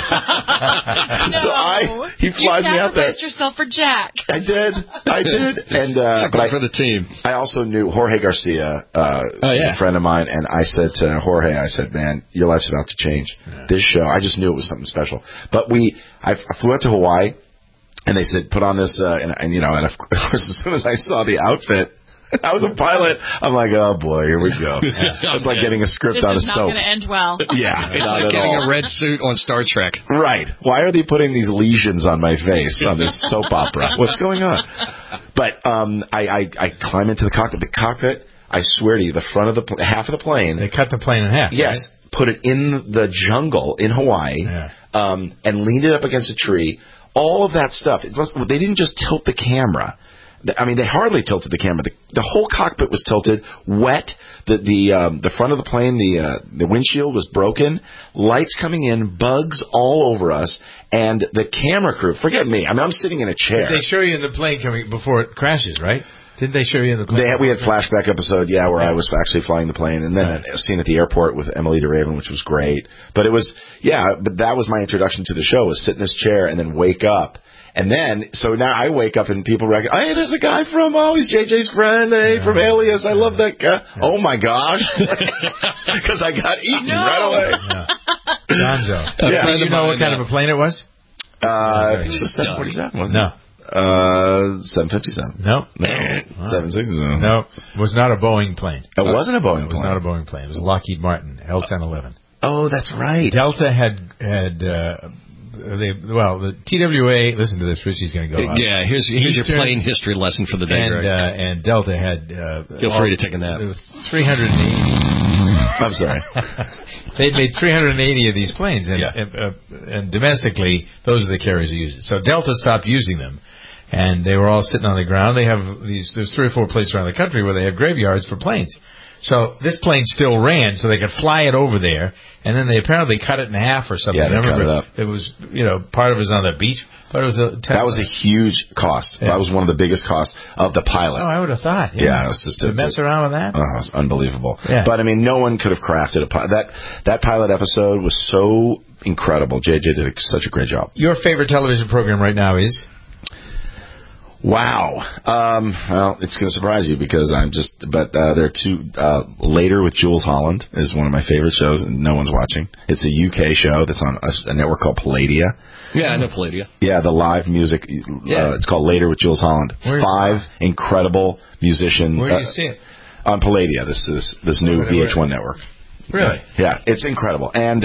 I, he flies you me out there. You sacrificed yourself for Jack. I did. I did. And uh, but I, for the team. I also knew Jorge Garcia uh, oh, yeah. is a friend of mine. And I said to Jorge, I said, man, your life's about to change. Yeah. This show, I just knew it was something special. But we, I, I flew out to Hawaii, and they said, put on this, uh, and, and, you know, and of course, as soon as I saw the outfit, I was a pilot. I'm like, oh boy, here we go. It's like getting a script this out of is soap. not going to end well. Yeah, it's not like at getting all. a red suit on Star Trek. Right. Why are they putting these lesions on my face on this soap opera? What's going on? But um, I, I, I climb into the cockpit. The cockpit, I swear to you, the front of the pl- half of the plane. They cut the plane in half. Yes. Right? Put it in the jungle in Hawaii, yeah. um, and leaned it up against a tree. All of that stuff. It was, they didn't just tilt the camera. I mean, they hardly tilted the camera. The, the whole cockpit was tilted, wet. The the um, the front of the plane, the uh, the windshield was broken. Lights coming in, bugs all over us, and the camera crew. Forget me. I mean, I'm sitting in a chair. But they show you in the plane coming before it crashes, right? Didn't they show you in the plane? They had, we had flashback episode, yeah, where yeah. I was actually flying the plane, and then yeah. a scene at the airport with Emily DeRaven, which was great. But it was, yeah, but that was my introduction to the show, was sit in this chair and then wake up. And then, so now I wake up and people recognize, hey, there's a guy from, oh, he's J J's friend, hey, yeah. from Alias, I love that guy. Yeah. Oh, my gosh. Because I got eaten no. right away. Yeah. Gonzo. Yeah. Did you know what kind of a plane it was? Uh, it was a seven forty-seven, wasn't no. it? Uh, seven fifty-seven. Nope. No. seven sixty-seven. No. It was not a Boeing plane. It wasn't a Boeing plane. It was plane. not a Boeing plane. It was a Lockheed Martin, L ten eleven. Oh, that's right. Delta had, had, uh, They, well, the T W A. Listen to this. Richie's going to go. Up. Yeah, here's here's Eastern, your plane history lesson for the day. And Greg. uh, and Delta had. Uh, Feel free to take a nap. Three hundred and eighty. I'm sorry. They'd made three hundred and eighty of these planes, and, yeah. and, uh, and domestically, those are the carriers who use it. So Delta stopped using them, and they were all sitting on the ground. They have these. There's three or four places around the country where they have graveyards for planes. So this plane still ran, so they could fly it over there, and then they apparently cut it in half or something. Yeah, they cut it up. It was, you know, part of it was on the beach, but it was a that was a huge cost. Yeah. That was one of the biggest costs of the pilot. Oh, I would have thought. Yeah, yeah it was just to a, mess around with that. Oh, it was unbelievable. Yeah. But I mean, no one could have crafted a pilot. That that pilot episode was so incredible. J J did such a great job. Your favorite television program right now is? Wow. Um, well, it's going to surprise you because I'm just, but uh, there are two, uh, Later with Jules Holland is one of my favorite shows and no one's watching. It's a U K show that's on a, a network called Palladia. Yeah, I know Palladia. Yeah, the live music. Yeah. Uh, it's called Later with Jules Holland. Where Five incredible musicians. Where do you uh, see it? On Palladia, this this, this new V H one network. Really? Yeah, it's incredible. And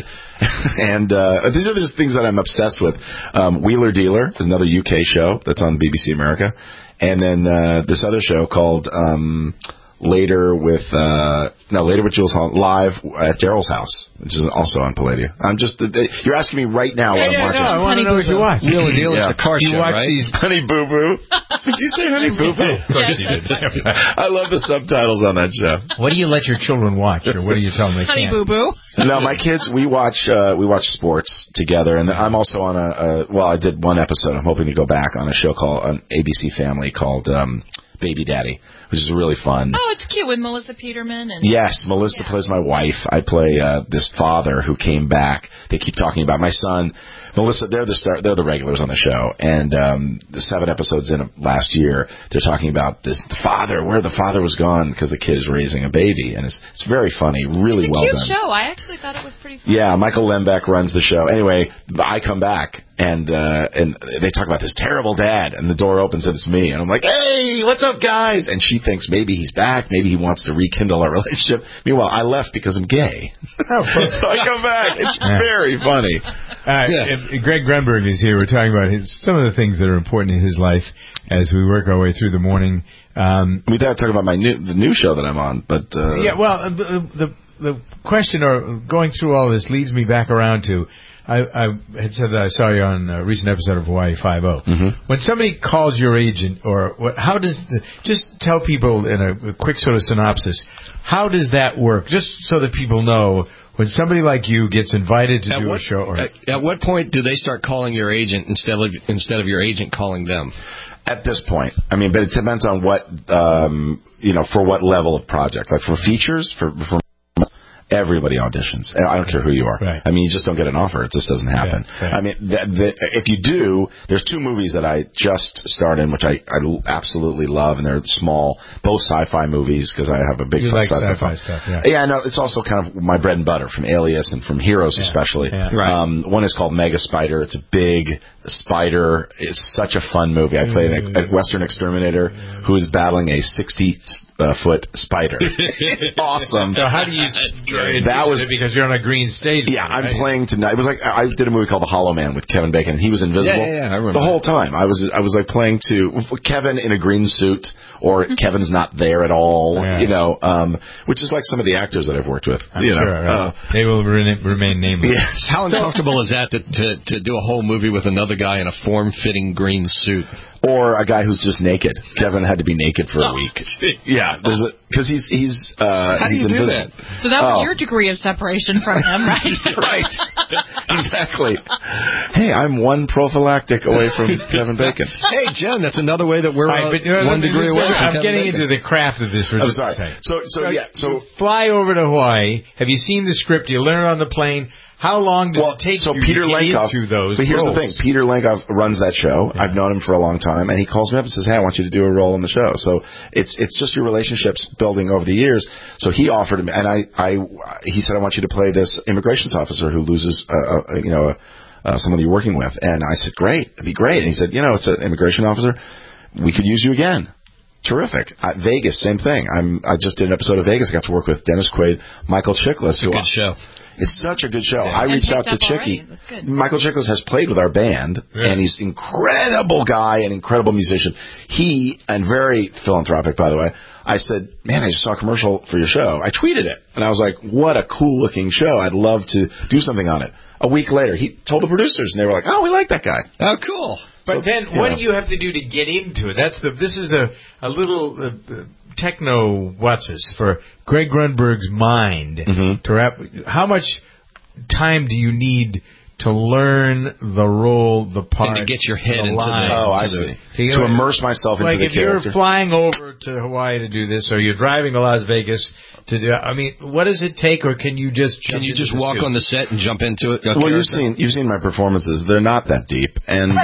and uh, these are just things that I'm obsessed with. Um, Wheeler Dealer is another U K show that's on B B C America. And then uh, this other show called um, Later with uh, no Later with Jules Holland live at Daryl's house, which is also on Palladia. I'm just they, you're asking me right now yeah, what yeah, I'm watching. No, I want to know what you watch. Wheeler Dealer is yeah. the car you show, watch right? These Honey Boo Boo. Did you say Honey Boo Boo? Of course you did. I love the subtitles on that show. What do you let your children watch, or what do you tell them they Honey can't? Boo Boo. No, my kids, we watch uh, we watch sports together, and I'm also on a, a well, I did one episode. I'm hoping to go back on a show called an A B C Family called um, Baby Daddy, which is really fun. Oh, it's cute with Melissa Peterman. And yes, Melissa yeah. plays my wife. I play uh, this father who came back. They keep talking about my son. Melissa, they're the star, they're the regulars on the show, and um, the seven episodes in last year, they're talking about this the father, where the father was gone because the kid is raising a baby, and it's it's very funny, really it's a well cute done. show. I actually thought it was pretty fun. Yeah, Michael Lembeck runs the show. Anyway, I come back and uh, and they talk about this terrible dad, and the door opens and it's me, and I'm like, hey, what's up, guys? And she thinks maybe he's back, maybe he wants to rekindle our relationship. Meanwhile, I left because I'm gay, oh, so I come back. It's very funny. All right, yeah. Greg Grunberg is here. We're talking about his, some of the things that are important in his life as we work our way through the morning. Um, we thought talk about my new the new show that I'm on, but uh, yeah, well, the, the the question or going through all this leads me back around to. I, I had said that I saw you on a recent episode of Hawaii Five-O. Mm-hmm. When somebody calls your agent, or what, how does the, just tell people in a, a quick sort of synopsis, how does that work? Just so that people know when somebody like you gets invited to at do what, a show. Or, at, at what point do they start calling your agent instead of instead of your agent calling them? At this point, I mean, but it depends on what um, you know for what level of project. Like for features, for for. Everybody auditions. I don't care who you are. Right. I mean, you just don't get an offer. It just doesn't happen. Yeah, right. I mean, the, the, if you do, there's two movies that I just starred in, which I, I absolutely love, and they're small, both sci-fi movies because I have a big you fan like sci-fi, sci-fi stuff. Yeah. Yeah, I know. It's also kind of my bread and butter from Alias and from Heroes, yeah. especially. Yeah. Right. Um, one is called Mega Spider. It's a big spider. It's such a fun movie. I played a, a Western exterminator who is battling a sixty uh, foot spider. It's awesome. So how do you? That was because you're on a green stage. Yeah, I'm right? playing tonight. It was like I did a movie called The Hollow Man with Kevin Bacon, and he was invisible. Yeah, yeah, yeah I remember. The whole time I was I was like playing to Kevin in a green suit, or Kevin's not there at all. Yeah. You know, um, which is like some of the actors that I've worked with. I'm you know, sure, right? uh, they will re- remain nameless. Yes. How uncomfortable is that to, to to do a whole movie with another guy in a form-fitting green suit? or a guy who's just naked. Kevin had to be naked for a Oh, week. geez. Yeah, there's a because he's he's uh, How do he's you do invisible. that? So that was Oh. your degree of separation from him, right? Right. Exactly. Hey, I'm one prophylactic away from Kevin Bacon. Hey, Jen, that's another way that we're Right, uh, but, you know, one let me degree just- away from I'm Kevin getting Bacon. into the craft of this for I'm just a sorry. second. So so yeah. So you fly over to Hawaii. Have you seen the script? You learn on the plane. How long does well, it take so you Peter to get Lankoff, into those But here's roles? the thing: Peter Lankoff runs that show. Yeah. I've known him for a long time, and he calls me up and says, "Hey, I want you to do a role on the show." So it's it's just your relationships building over the years. So he offered him, and I I he said, "I want you to play this immigration officer who loses, uh, uh, you know, uh, someone you're working with." And I said, "Great, it'd be great." And he said, "You know, it's an immigration officer. We could use you again." Terrific. Uh, Vegas, same thing. I'm I just did an episode of Vegas. I got to work with Dennis Quaid, Michael Chiklis. It's a good show. It's such a good show. Yeah. I And reached out picked to up already. Chicky. That's good. Michael Chiklis has played with our band, Yeah. and he's an incredible guy, an incredible musician. He, and very philanthropic, by the way, I said, man, I just saw a commercial for your show. I tweeted it, and I was like, what a cool-looking show. I'd love to do something on it. A week later, he told the producers, and they were like, oh, we like that guy. Oh, cool. But So, then, you what know. do you have to do to get into it? That's the. This is a a little uh, uh, techno what's this for Greg Grunberg's mind Mhm. to wrap. How much time do you need to learn the role, the part, And to get your head the into the- line, Oh, I to the- see. to- To immerse myself into like the if character. you're flying over to Hawaii to do this, or you're driving to Las Vegas to do. I mean, what does it take, or can you just Can jump you into just the walk suit? on the set and jump into it? Well, you've seen you've seen my performances. They're not that deep, and uh,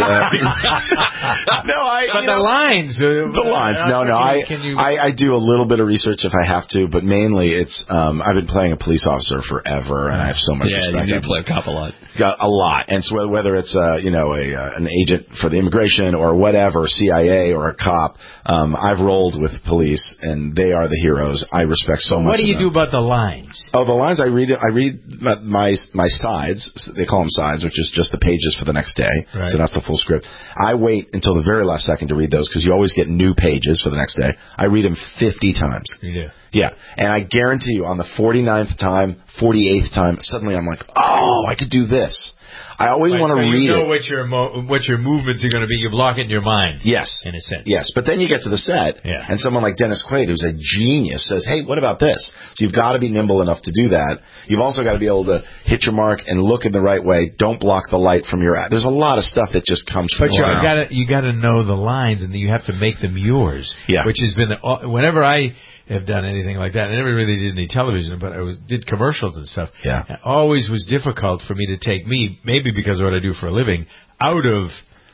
no, I But you the know, lines, uh, the lines. uh, No, no, can- I, can you- I I do a little bit of research if I have to, but mainly it's um I've been playing a police officer forever, and I have so much Yeah, respect. you do I've play a cop a lot. got a lot, and so whether it's uh you know a uh, an agent for the immigration or whatever, C I A or a cop, um I've rolled with police, and they are the heroes. I respect so much. What do of you them. do about the lines? Oh, the lines I read. I read my my, my sides. They call them sides, which is just the pages for the next day. Right. So that's the full script. I wait until the very last second to read those because you always get new pages for the next day. I read them fifty times. You do. Yeah, and I guarantee you, on the forty-ninth time, forty-eighth time, suddenly I'm like, oh, I could do this. I always Right, want to so read you know it. what your mo- what your movements are going to be. You block it in your mind. Yes. In a sense. Yes, but then you get to the set, Yeah. and someone like Dennis Quaid, who's a genius, says, hey, what about this? So you've got to be nimble enough to do that. You've also got to be able to hit your mark and look in the right way. Don't block the light from your eye. There's a lot of stuff that just comes from But you around. got to you got to know the lines, and you have to make them yours. Yeah. Which has been the, whenever I have done anything like that. I never really did any television, but I was, did commercials and stuff. Yeah. It always was difficult for me to take me, maybe because of what I do for a living, out of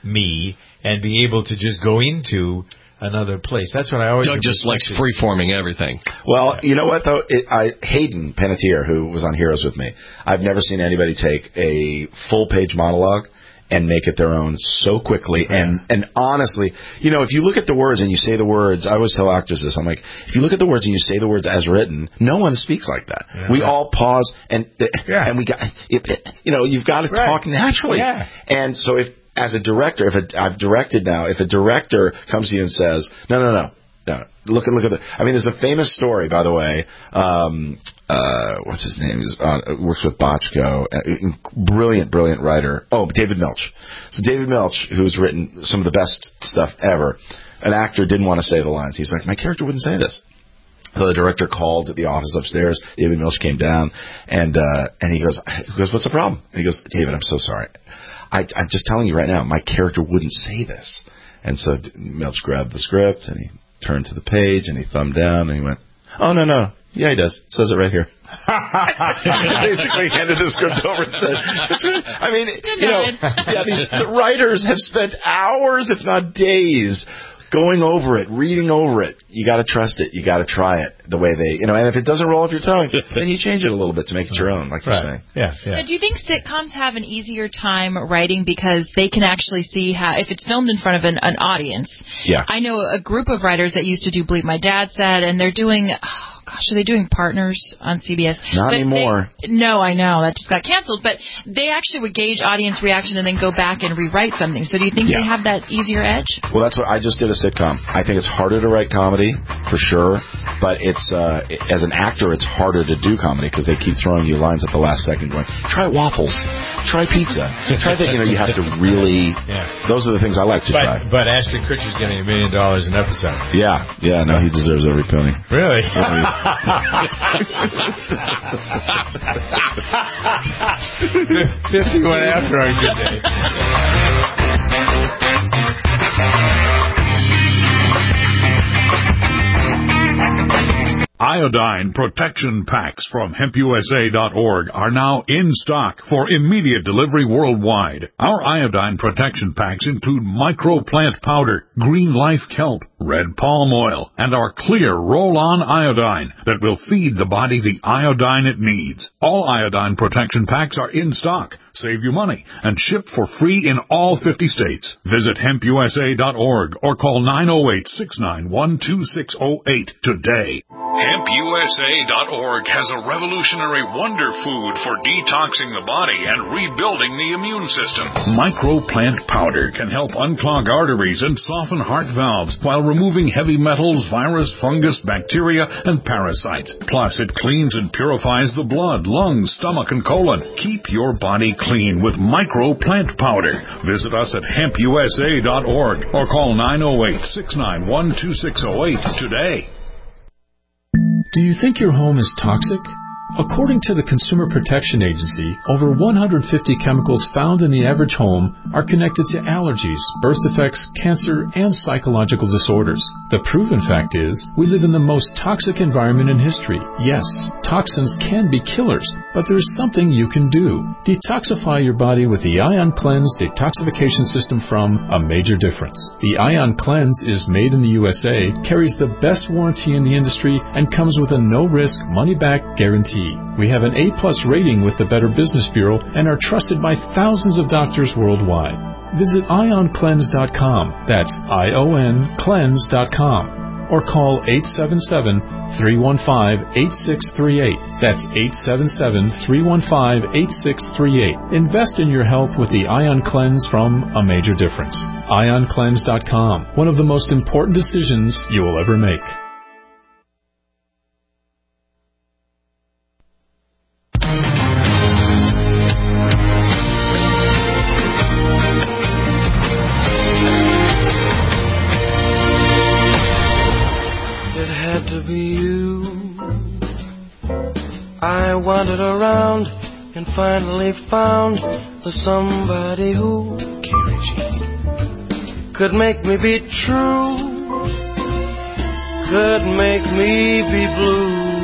me and be able to just go into another place. That's what I always Doug just likes free-forming everything. Well, you know what, though? It, I, Hayden Panettiere, who was on Heroes with me, I've never seen anybody take a full-page monologue and make it their own so quickly. Yeah. And, and honestly, you know, if you look at the words and you say the words, I always tell actors this, I'm like, if you look at the words and you say the words as written, no one speaks like that. Yeah. We all pause and, Yeah. and we got, it, it, you know, you've got to Right. talk naturally. Yeah. And so if, as a director, if a, I've directed now, if a director comes to you and says, no, no, no, no, look at, look at the, I mean, there's a famous story, by the way, um, uh, what's his name? He's on, works with Bochco, uh, brilliant, brilliant writer. Oh, David Milch. So David Milch, who's written some of the best stuff ever, an actor didn't want to say the lines. He's like, my character wouldn't say this. So the director called at the office upstairs. David Milch came down, and uh, and he goes, he goes, what's the problem? And he goes, David, I'm so sorry. I, I'm just telling you right now, my character wouldn't say this. And so Milch grabbed the script, and he turned to the page, and he thumbed down, and he went, oh, no, no. Yeah, he does. It says it right here. Basically handed the script over and said, it's good. I mean, you know, yeah, these the writers have spent hours, if not days, going over it, reading over it. You got to trust it. You got to try it the way they, you know, and if it doesn't roll off your tongue, then you change it a little bit to make it your own, like you're saying. Yeah, yeah. Now, do you think sitcoms have an easier time writing because they can actually see how, if it's filmed in front of an, an audience? Yeah. I know a group of writers that used to do Believe My Dad Said, and they're doing, oh gosh, are they doing Partners on C B S? Not But anymore. They, no, I know. That just got canceled. But they actually would gauge audience reaction and then go back and rewrite something. So do you think Yeah. they have that easier edge? Well, that's what I just did a sitcom. I think it's harder to write comedy, for sure. But it's uh, as an actor, it's harder to do comedy because they keep throwing you lines at the last second going, try waffles, try pizza, try that. You know, you have to really, Yeah. those are the things I like to But, try. but Ashton Kutcher's getting a million dollars an episode. Yeah, yeah, no, he deserves every penny. Really? fifty-one after our good day. Iodine protection packs from hemp U S A dot org are now in stock for immediate delivery worldwide. Our iodine protection packs include microplant powder, green life kelp, red palm oil, and our clear roll-on iodine that will feed the body the iodine it needs. All iodine protection packs are in stock, save you money, and shipped for free in all fifty states. Visit hemp U S A dot org or call nine oh eight, six nine one, two six oh eight today. hemp U S A dot org has a revolutionary wonder food for detoxing the body and rebuilding the immune system. Microplant powder can help unclog arteries and soften heart valves while removing heavy metals, virus, fungus, bacteria, and parasites. Plus, it cleans and purifies the blood, lungs, stomach, and colon. Keep your body clean with microplant powder. Visit us at hemp U S A dot org or call nine oh eight, six nine one, two six oh eight today. Do you think your home is toxic? According to the Consumer Protection Agency, over one hundred fifty chemicals found in the average home are connected to allergies, birth defects, cancer, and psychological disorders. The proven fact is, we live in the most toxic environment in history. Yes, toxins can be killers, but there's something you can do. Detoxify your body with the Ion Cleanse detoxification system from A Major Difference. The Ion Cleanse is made in the U S A, carries the best warranty in the industry, and comes with a no-risk, money-back guarantee. We have an A-plus rating with the Better Business Bureau and are trusted by thousands of doctors worldwide. Visit ion cleanse dot com. That's I O N cleanse dot com. Or call eight seven seven, three one five, eight six three eight. That's eight seven seven, three one five, eight six three eight. Invest in your health with the Ion Cleanse from A Major Difference. ion cleanse dot com. One of the most important decisions you will ever make. I wandered around and finally found the somebody who could make me be true, could make me be blue,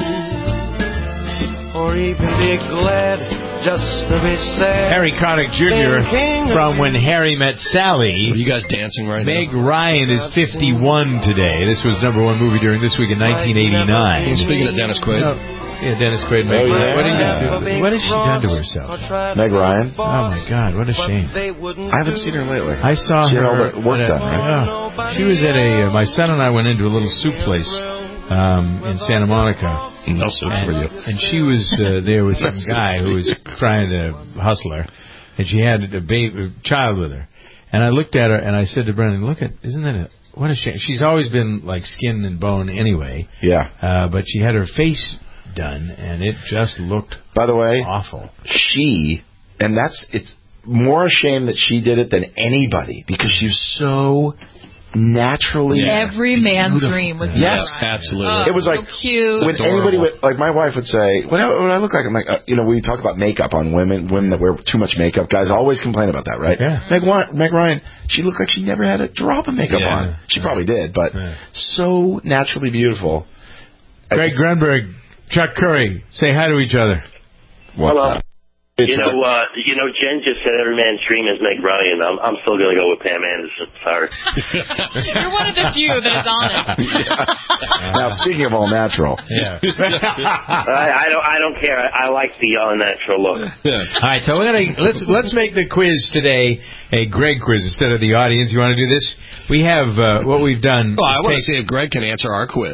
or even be glad just to be sad. Harry Connick Junior from When Harry Met Sally. Are you guys dancing right Meg now? Meg Ryan is fifty-one today. This was number one movie during this week in nineteen eighty-nine. Speaking of Dennis Quaid. No. Yeah, Dennis Quaid. Meg Oh, yeah. What, are you, what has she done to herself? Meg Ryan. Oh my God, what a shame. I haven't seen her lately. I saw she her. She had all the work a, done, right? Yeah. She was at a. Uh, my son and I went into a little soup place um, in Santa Monica. No soup for you. And she was uh, there with some guy who was trying to hustle her, and she had a baby, a child with her. And I looked at her and I said to Brendan, "Look at, isn't that a what a shame? She's always been like skin and bone anyway. Yeah. Uh, but she had her face done, and it just looked by the way awful. She and that's it's more a shame that she did it than anybody because she's so naturally every man's beautiful. dream was yes, Ryan. absolutely. Oh, it was like so cute. when Adorable. anybody would, like my wife would say, "What do I look like?" I'm like, uh, you know, we talk about makeup on women, women that wear too much makeup. Guys always complain about that, right? Yeah. Meg, Meg Ryan, she looked like she never had a drop of makeup Yeah. on. She probably did, but Yeah. so naturally beautiful. Greg Grunberg, Chuck Curry, say hi to each other. What's Hello. up? You know, uh, you know, Jen just said every man's dream is Meg Ryan. I'm, I'm still going to go with Pam Anderson. Sorry. You're one of the few that is honest. Now, speaking of all natural, Yeah. I, I don't. I don't care. I, I like the all natural look. All right, so we're gonna let's let's make the quiz today a Greg quiz instead of the audience. You want to do this? We have uh, what we've done. Well, I is want to take- see if Greg can answer our quiz.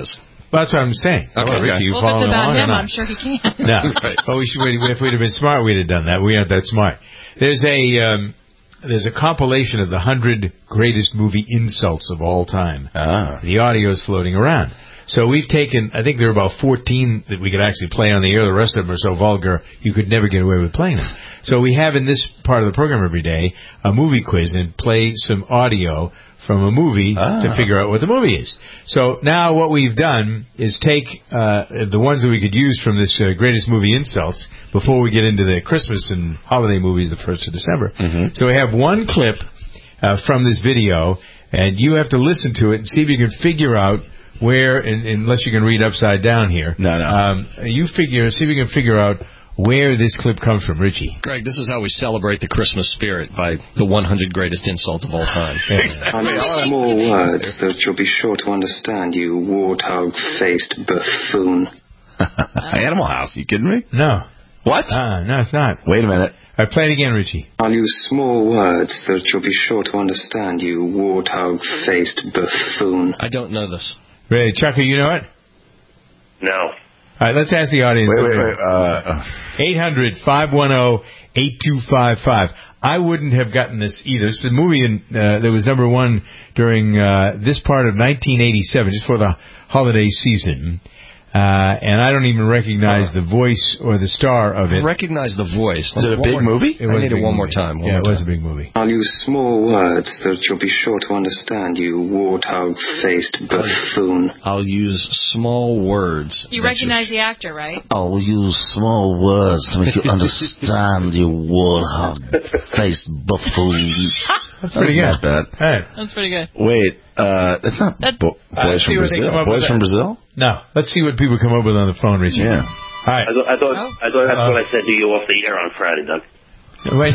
Well, that's what I'm saying. Okay, Well, Richie, okay. you Well, following if it's about along or him, not? I'm sure he can. No. Well, we should, if we'd have been smart, we'd have done that. We aren't that smart. There's a um, there's a compilation of the hundred greatest movie insults of all time. Ah. The audio is floating around. So we've taken, I think there are about fourteen that we could actually play on the air. The rest of them are so vulgar, you could never get away with playing them. So we have in this part of the program every day a movie quiz and play some audio from a movie Ah. to figure out what the movie is. So now what we've done is take uh, the ones that we could use from this uh, greatest movie insults before we get into the Christmas and holiday movies the first of December. Mm-hmm. So we have one clip uh, from this video, and you have to listen to it and see if you can figure out where, and, unless you can read upside down here. No, no. Um, you figure, see if you can figure out where this clip comes from, Richie. Greg, this is how we celebrate the Christmas spirit, by the one hundred greatest insults of all time. I know small words that you'll be sure to understand, you warthog-faced buffoon. Animal House, you kidding me? No. What? Uh, no, it's not. Wait a minute. All right, play it again, Richie. I'll use small words that you'll be sure to understand, you warthog-faced buffoon. I don't know this. Ray, Chucker, you know it? No. All right, let's ask the audience. Wait, wait, wait. Uh, eight hundred, five one zero, eight two five five. I wouldn't have gotten this either. It's a movie in, uh, that was number one during uh, this part of nineteen eighty-seven, just for the holiday season. Uh, and I don't even recognize the voice or the star of it. I recognize the voice. Is it a big movie? It I was need a it big one more movie. time. One yeah, more it was time. a big movie. I'll use small words that you'll be sure to understand, you warthog-faced buffoon. I'll use small words. You recognize the actor, right? I'll use small words to make you understand, you warthog-faced buffoon. That's pretty good. Not bad. Hey. That's pretty good. Wait, uh, that's not That- bo- Boys see from what they Brazil. come up Boys with from that. Brazil? No. Let's see what people come up with on the phone, Richie. Yeah. All right. I thought, I thought, Oh. I thought that's Uh, what I said to you off the air on Friday, Doug. Wait.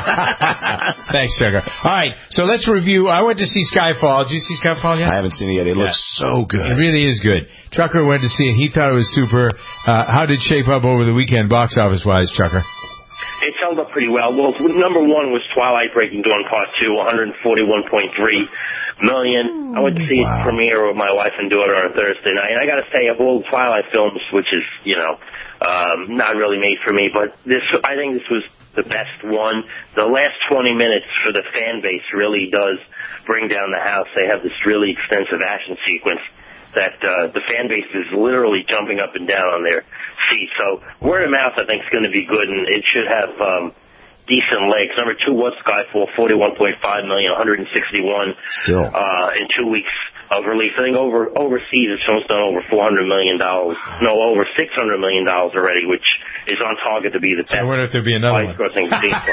Thanks, Sugar. All right, so let's review. I went to see Skyfall. Did you see Skyfall yet? I haven't seen it yet. It Yeah. looks so good. It really is good. Chucker went to see it. He thought it was super. Uh, how did it shape up over the weekend, box office wise, Chucker? It held up pretty well. Well, number one was Twilight Breaking Dawn Part two, one hundred forty-one point three million. I went to see Wow. its premiere with my wife and daughter on Thursday night. And I got to say, of all the Twilight films, which is, you know, um, not really made for me, but this, I think this was the best one. The last twenty minutes for the fan base really does bring down the house. They have this really extensive action sequence that uh, the fan base is literally jumping up and down on their feet. So word of mouth, I think, is going to be good, and it should have um, decent legs. Number two was Skyfall, forty-one point five million, one hundred sixty-one Still. uh, in two weeks of release. I think over overseas, this film's done over four hundred million dollars. No, over six hundred million dollars already, which is on target to be the best. I wonder if there'll be another one. Crossing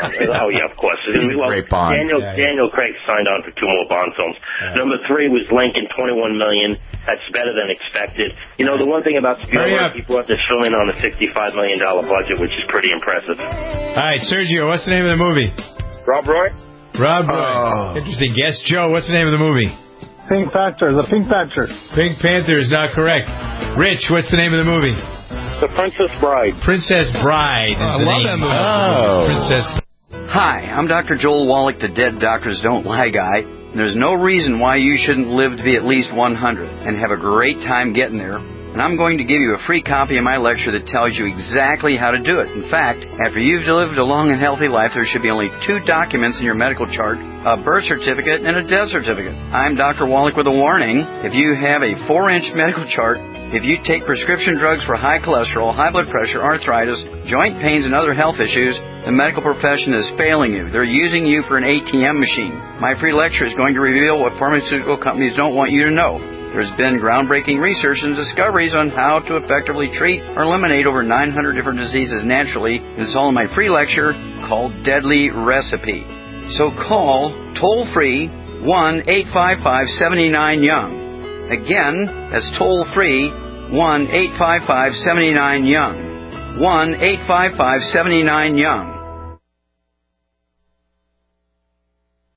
Oh yeah, of course. He's a well, great Bond. Daniel Yeah, yeah. Daniel Craig signed on for two more Bond films. Yeah. Number three was Lincoln, twenty-one million. That's better than expected. You know, the one thing about Hurry up. Spielberg, he brought this film in on a sixty-five million dollar budget, which is pretty impressive. All right, Sergio, what's the name of the movie? Rob Roy. Rob Roy. Oh. Interesting guess. Joe, what's the name of the movie? Pink Panther, the Pink Panther. Pink Panther is not correct. Rich, what's the name of the movie? The Princess Bride. Princess Bride. is Oh, I the love name. that movie. Oh. Princess. Hi, I'm Doctor Joel Wallach, the Dead Doctors Don't Lie guy. There's no reason why you shouldn't live to be at least one hundred and have a great time getting there. And I'm going to give you a free copy of my lecture that tells you exactly how to do it. In fact, after you've lived a long and healthy life, there should be only two documents in your medical chart, a birth certificate and a death certificate. I'm Doctor Wallach with a warning. If you have a four-inch medical chart, if you take prescription drugs for high cholesterol, high blood pressure, arthritis, joint pains, and other health issues, the medical profession is failing you. They're using you for an A T M machine. My free lecture is going to reveal what pharmaceutical companies don't want you to know. There's been groundbreaking research and discoveries on how to effectively treat or eliminate over nine hundred different diseases naturally. And it's all in my free lecture called Deadly Recipe. So call toll-free one eight five five, seven nine, young. Again, that's toll-free one eight five five, seven nine, young. one eight five five, seven nine, young.